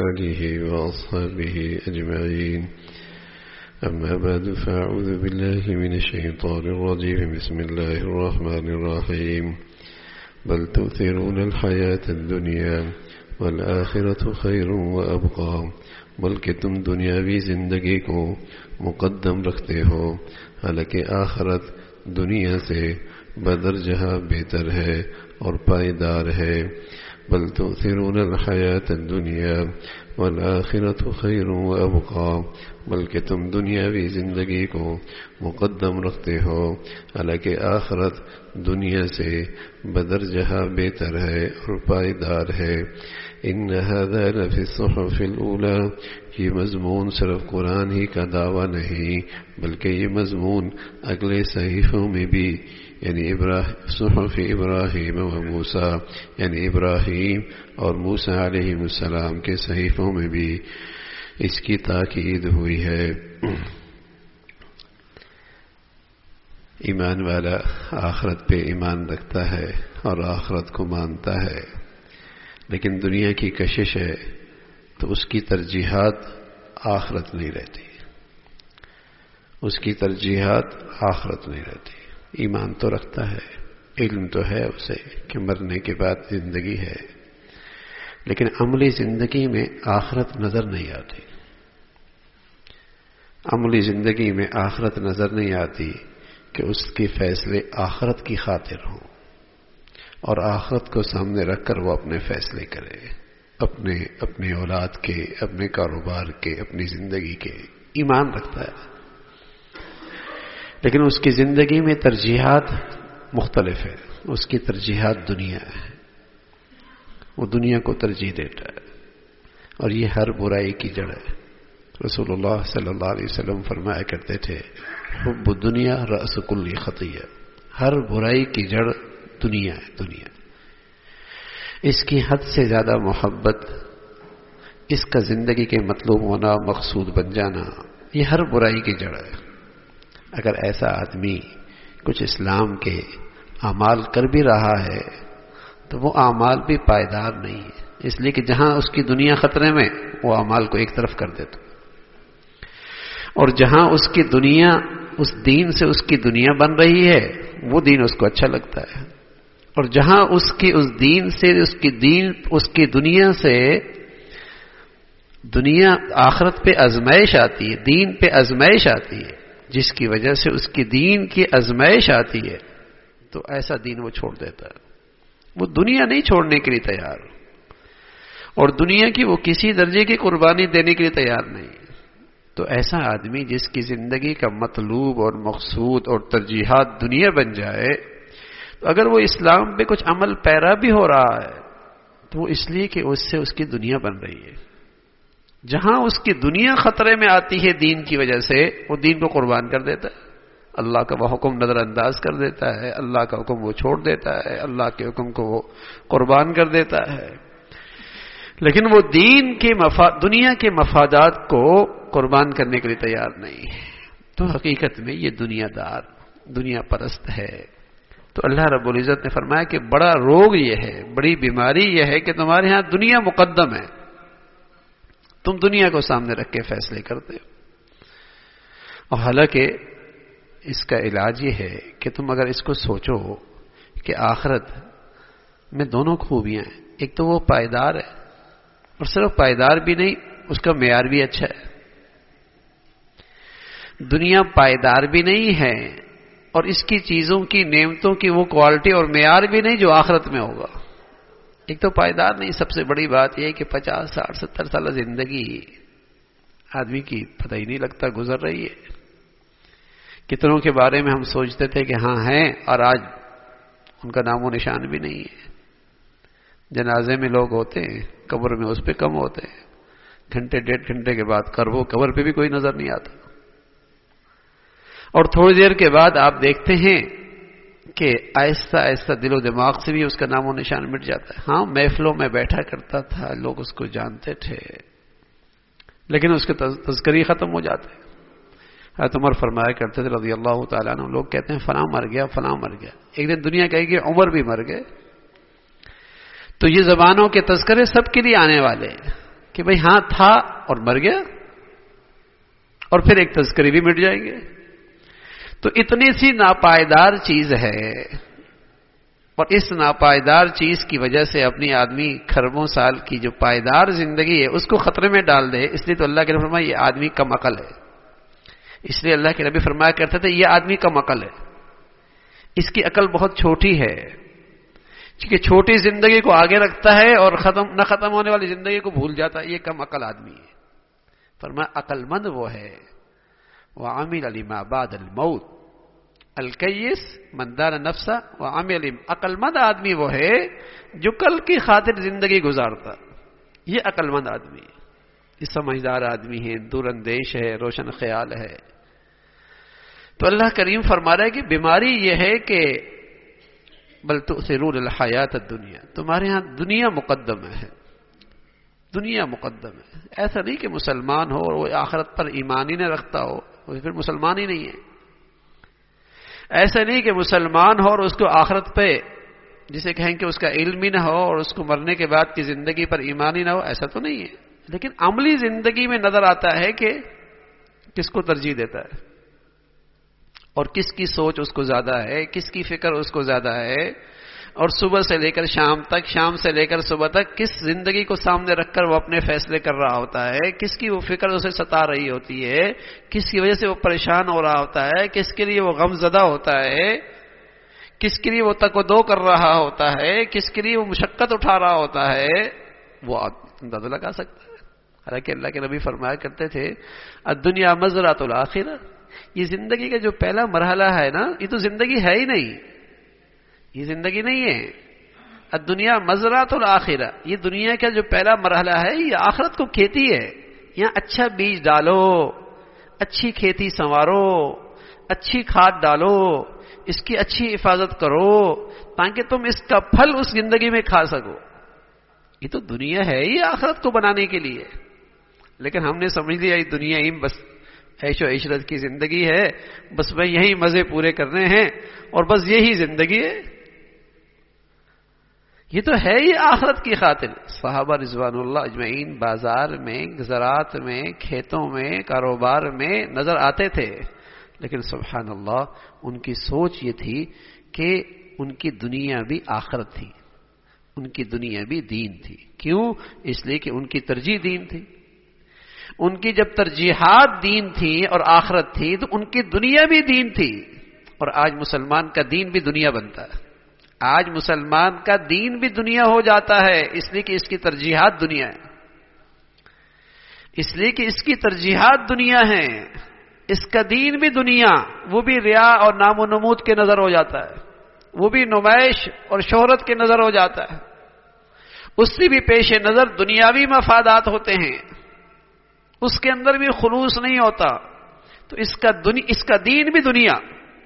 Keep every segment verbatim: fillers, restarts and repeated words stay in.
آله وأصحابه أجمعين. أما بعد فأعوذ بالله من الشيطان الرجيم. بسم الله الرحمن الرحيم. بل تؤثرون الحياة الدنيا والآخرة خير وأبقى. بلکہ تم دنیاوی زندگی کو مقدم رکھتے ہو، حالانکہ آخرت دنیا سے بدرجہ بہتر ہے اور پائیدار ہے. بل تؤثرون الحیات الدنیا والآخرۃ خیر وابقا. بلکہ تم دنیاوی زندگی کو مقدم رکھتے ہو، حالانکہ آخرت دنیا سے بدرجہ بہتر ہے اور پائیدار ہے. ان هذا لفی الصحف الاولى. یہ مضمون صرف قرآن ہی کا دعویٰ نہیں، بلکہ یہ مضمون اگلے صحیفوں میں بھی، یعنی صحف ابراہیم و موسیٰ، یعنی ابراہیم اور موسیٰ علیہ السلام کے صحیفوں میں بھی اس کی تاکید ہوئی ہے. ایمان والا آخرت پہ ایمان رکھتا ہے اور آخرت کو مانتا ہے، لیکن دنیا کی کشش ہے تو اس کی ترجیحات آخرت نہیں رہتی، اس کی ترجیحات آخرت نہیں رہتی. ایمان تو رکھتا ہے، علم تو ہے اسے کہ مرنے کے بعد زندگی ہے، لیکن عملی زندگی میں آخرت نظر نہیں آتی. عملی زندگی میں آخرت نظر نہیں آتی کہ اس کے فیصلے آخرت کی خاطر ہوں اور آخرت کو سامنے رکھ کر وہ اپنے فیصلے کرے، اپنے اپنے اولاد کے، اپنے کاروبار کے، اپنی زندگی کے. ایمان رکھتا ہے لیکن اس کی زندگی میں ترجیحات مختلف ہے. اس کی ترجیحات دنیا ہے، وہ دنیا کو ترجیح دیتا ہے، اور یہ ہر برائی کی جڑ ہے. رسول اللہ صلی اللہ علیہ وسلم فرمایا کرتے تھے، حب الدنیا رأس کل خطیہ. ہر برائی کی جڑ دنیا ہے. دنیا اس کی حد سے زیادہ محبت، اس کا زندگی کے مطلوب ہونا، مقصود بن جانا، یہ ہر برائی کی جڑ ہے. اگر ایسا آدمی کچھ اسلام کے اعمال کر بھی رہا ہے تو وہ اعمال بھی پائیدار نہیں ہے، اس لیے کہ جہاں اس کی دنیا خطرے میں وہ اعمال کو ایک طرف کر دیتا، اور جہاں اس کی دنیا، اس دین سے اس کی دنیا بن رہی ہے وہ دین اس کو اچھا لگتا ہے، اور جہاں اس کی اس دین سے اس کی دین اس کی دنیا سے دنیا آخرت پہ آزمائش آتی ہے، دین پہ آزمائش آتی ہے، جس کی وجہ سے اس کی دین کی آزمائش آتی ہے، تو ایسا دین وہ چھوڑ دیتا ہے. وہ دنیا نہیں چھوڑنے کے لیے تیار، اور دنیا کی وہ کسی درجے کی قربانی دینے کے لیے تیار نہیں. تو ایسا آدمی جس کی زندگی کا مطلوب اور مقصود اور ترجیحات دنیا بن جائے، تو اگر وہ اسلام پہ کچھ عمل پیرا بھی ہو رہا ہے تو وہ اس لیے کہ اس سے اس کی دنیا بن رہی ہے. جہاں اس کی دنیا خطرے میں آتی ہے دین کی وجہ سے، وہ دین کو قربان کر دیتا ہے، اللہ کا وہ حکم نظر انداز کر دیتا ہے، اللہ کا حکم وہ چھوڑ دیتا ہے، اللہ کے حکم کو وہ قربان کر دیتا ہے. لیکن وہ دین کے مفاد، دنیا کے مفادات کو قربان کرنے کے لیے تیار نہیں ہے. تو حقیقت میں یہ دنیا دار، دنیا پرست ہے. تو اللہ رب العزت نے فرمایا کہ بڑا روگ یہ ہے، بڑی بیماری یہ ہے کہ تمہارے ہاں دنیا مقدم ہے، تم دنیا کو سامنے رکھ کے فیصلے کرتے ہو. اور حالانکہ اس کا علاج یہ ہے کہ تم اگر اس کو سوچو کہ آخرت میں دونوں خوبیاں ہیں. ایک تو وہ پائیدار ہے، اور صرف پائیدار بھی نہیں، اس کا معیار بھی اچھا ہے. دنیا پائیدار بھی نہیں ہے اور اس کی چیزوں کی، نعمتوں کی وہ کوالٹی اور معیار بھی نہیں جو آخرت میں ہوگا. ایک تو پائیدار نہیں، سب سے بڑی بات یہ کہ پچاس ساٹھ ستر سالہ زندگی آدمی کی پتہ ہی نہیں لگتا گزر رہی ہے. کتنوں کے بارے میں ہم سوچتے تھے کہ ہاں ہیں، اور آج ان کا نام و نشان بھی نہیں ہے. جنازے میں لوگ ہوتے ہیں، قبر میں اس پہ کم ہوتے ہیں، گھنٹے ڈیڑھ گھنٹے کے بعد کرو قبر پہ بھی کوئی نظر نہیں آتا. اور تھوڑی دیر کے بعد آپ دیکھتے ہیں کہ آہستہ آہستہ دل و دماغ سے بھی اس کا نام و نشان مٹ جاتا ہے. ہاں محفلوں میں بیٹھا کرتا تھا، لوگ اس کو جانتے تھے، لیکن اس کے تذکری ختم ہو جاتے. حضرت عمر فرمایا کرتے تھے رضی اللہ تعالیٰ عنہ، لوگ کہتے ہیں فلاں مر گیا فلاں مر گیا، ایک دن دنیا کہے گی عمر بھی مر گئے. تو یہ زبانوں کے تذکرے سب کے لیے آنے والے ہیں، کہ بھئی ہاں تھا اور مر گیا اور پھر ایک تذکرے بھی مٹ جائیں گے. تو اتنی سی ناپائیدار چیز ہے اور اس ناپائیدار چیز کی وجہ سے اپنی آدمی کھربوں سال کی جو پائیدار زندگی ہے اس کو خطرے میں ڈال دے. اس لیے تو اللہ کے نبی فرمایا یہ آدمی کم عقل ہے. اس لیے اللہ کے نبی فرمایا کرتے تھے یہ آدمی کم عقل ہے, اس کی عقل بہت چھوٹی ہے, کیونکہ چھوٹی زندگی کو آگے رکھتا ہے اور ختم نہ ختم ہونے والی زندگی کو بھول جاتا ہے. یہ کم عقل آدمی ہے. فرمایا عقل مند وہ ہے وعمل لما بعد الموت, الکیس من دان نفسہ وعمل. عقل مند آدمی وہ ہے جو کل کی خاطر زندگی گزارتا. یہ عقل مند آدمی ہے, یہ سمجھدار آدمی ہے, دور اندیش ہے, روشن خیال ہے. تو اللہ کریم فرما رہا ہے کہ بیماری یہ ہے کہ بل تؤثرون الحیات الدنیا, تمہارے ہاں دنیا مقدم ہے, دنیا مقدم ہے. ایسا نہیں کہ مسلمان ہو اور وہ آخرت پر ایمان ہی نہ رکھتا ہو, وہ پھر مسلمان ہی نہیں ہے. ایسا نہیں کہ مسلمان ہو اور اس کو آخرت پہ جسے کہیں کہ اس کا علم ہی نہ ہو اور اس کو مرنے کے بعد کی زندگی پر ایمان ہی نہ ہو, ایسا تو نہیں ہے. لیکن عملی زندگی میں نظر آتا ہے کہ کس کو ترجیح دیتا ہے اور کس کی سوچ اس کو زیادہ ہے, کس کی فکر اس کو زیادہ ہے, اور صبح سے لے کر شام تک, شام سے لے کر صبح تک کس زندگی کو سامنے رکھ کر وہ اپنے فیصلے کر رہا ہوتا ہے, کس کی وہ فکر اسے ستا رہی ہوتی ہے, کس کی وجہ سے وہ پریشان ہو رہا ہوتا ہے, کس کے لیے وہ غم زدہ ہوتا ہے, کس کے لیے وہ تک و دو کر رہا ہوتا ہے, کس کے لیے وہ مشقت اٹھا رہا ہوتا ہے, وہ اندازہ لگا سکتا ہے. حالانکہ اللہ کے نبی فرمایا کرتے تھے الدنیا مزرعۃ الآخرہ, یہ زندگی کا جو پہلا مرحلہ ہے نا, یہ تو زندگی ہے ہی نہیں, یہ زندگی نہیں ہے. الدنیا مزرعۃ الآخرہ, یہ دنیا کا جو پہلا مرحلہ ہے یہ آخرت کو کھیتی ہے. یہاں اچھا بیج ڈالو, اچھی کھیتی سنوارو, اچھی کھاد ڈالو, اس کی اچھی حفاظت کرو تاکہ تم اس کا پھل اس زندگی میں کھا سکو. یہ تو دنیا ہے یہ آخرت کو بنانے کے لیے. لیکن ہم نے سمجھ لیا یہ دنیا ہی بس عیش و عشرت کی زندگی ہے, بس میں یہی مزے پورے کرنے ہیں اور بس یہی زندگی ہے. یہ تو ہے ہی آخرت کی خاطر. صحابہ رضوان اللہ اجمعین بازار میں, زراعت میں, کھیتوں میں, کاروبار میں نظر آتے تھے, لیکن سبحان اللہ ان کی سوچ یہ تھی کہ ان کی دنیا بھی آخرت تھی, ان کی دنیا بھی دین تھی. کیوں؟ اس لیے کہ ان کی ترجیح دین تھی. ان کی جب ترجیحات دین تھی اور آخرت تھی تو ان کی دنیا بھی دین تھی. اور آج مسلمان کا دین بھی دنیا بنتا ہے, آج مسلمان کا دین بھی دنیا ہو جاتا ہے, اس لیے کہ اس کی ترجیحات دنیا ہے, اس لیے کہ اس کی ترجیحات دنیا ہیں. اس کا دین بھی دنیا, وہ بھی ریا اور نام و نمود کے نظر ہو جاتا ہے, وہ بھی نمائش اور شہرت کے نظر ہو جاتا ہے, اس سے بھی پیش نظر دنیاوی مفادات ہوتے ہیں, اس کے اندر بھی خلوص نہیں ہوتا. تو اس کا دنی اس کا دین بھی دنیا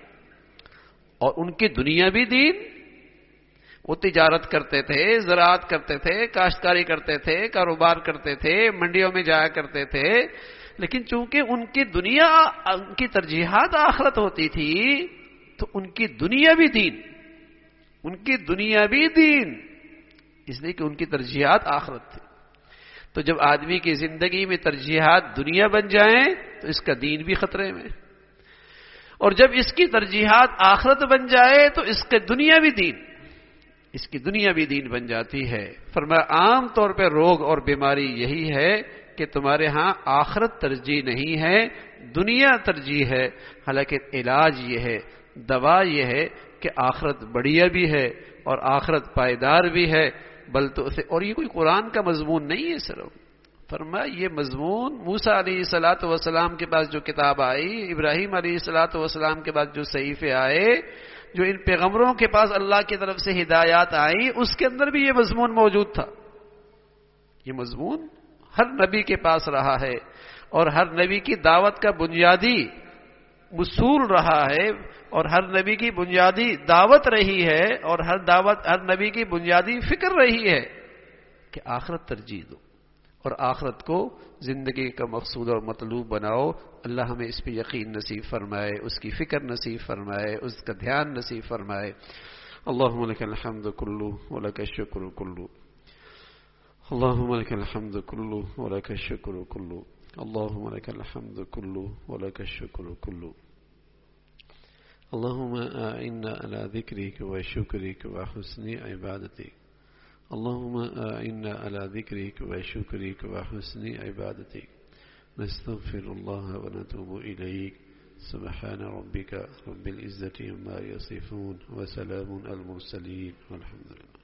اور ان کی دنیا بھی دین. وہ تجارت کرتے تھے, زراعت کرتے تھے, کاشتکاری کرتے تھے, کاروبار کرتے تھے, منڈیوں میں جایا کرتے تھے, لیکن چونکہ ان کی دنیا, ان کی ترجیحات آخرت ہوتی تھی تو ان کی دنیا بھی دین, ان کی دنیا بھی دین, اس لیے کہ ان کی ترجیحات آخرت تھی. تو جب آدمی کی زندگی میں ترجیحات دنیا بن جائیں تو اس کا دین بھی خطرے میں, اور جب اس کی ترجیحات آخرت بن جائے تو اس کے دنیا بھی دین, اس کی دنیا بھی دین بن جاتی ہے. فرمایا عام طور پہ روگ اور بیماری یہی ہے کہ تمہارے ہاں آخرت ترجیح نہیں ہے, دنیا ترجیح ہے. حالانکہ علاج یہ ہے, دوا یہ ہے کہ آخرت بڑھیا بھی ہے اور آخرت پائیدار بھی ہے. بل تو اسے, اور یہ کوئی قرآن کا مضمون نہیں ہے صرف. فرمایا یہ مضمون موسیٰ علیہ الصلوۃ والسلام کے پاس جو کتاب آئی, ابراہیم علیہ الصلوۃ والسلام کے پاس جو صحیفے آئے, جو ان پیغمبروں کے پاس اللہ کی طرف سے ہدایات آئی, اس کے اندر بھی یہ مضمون موجود تھا. یہ مضمون ہر نبی کے پاس رہا ہے اور ہر نبی کی دعوت کا بنیادی اصول رہا ہے, اور ہر نبی کی بنیادی دعوت رہی ہے, اور ہر دعوت ہر نبی کی بنیادی فکر رہی ہے کہ آخرت ترجیح دو اور آخرت کو زندگی کا مقصود اور مطلوب بناؤ. اللہ ہمیں اس پہ یقین نصیب فرمائے, اس کی فکر نصیب فرمائے, اس کا دھیان نصیب فرمائے. اللہم لک الحمد کلو ولک الشکر کلو. اللهم لك الحمد كله ولك الشكر كله. اللهم لك الحمد كله ولك الشكر كله. اللهم أعنا على ذكرك وشكرك وحسن عبادتك. اللهم أعنا على ذكرك وشكرك وحسن عبادتك. نستغفر الله ونتوب إليك. سبحان ربك رب العزة عما يصفون وسلام على المرسلين والحمد لله.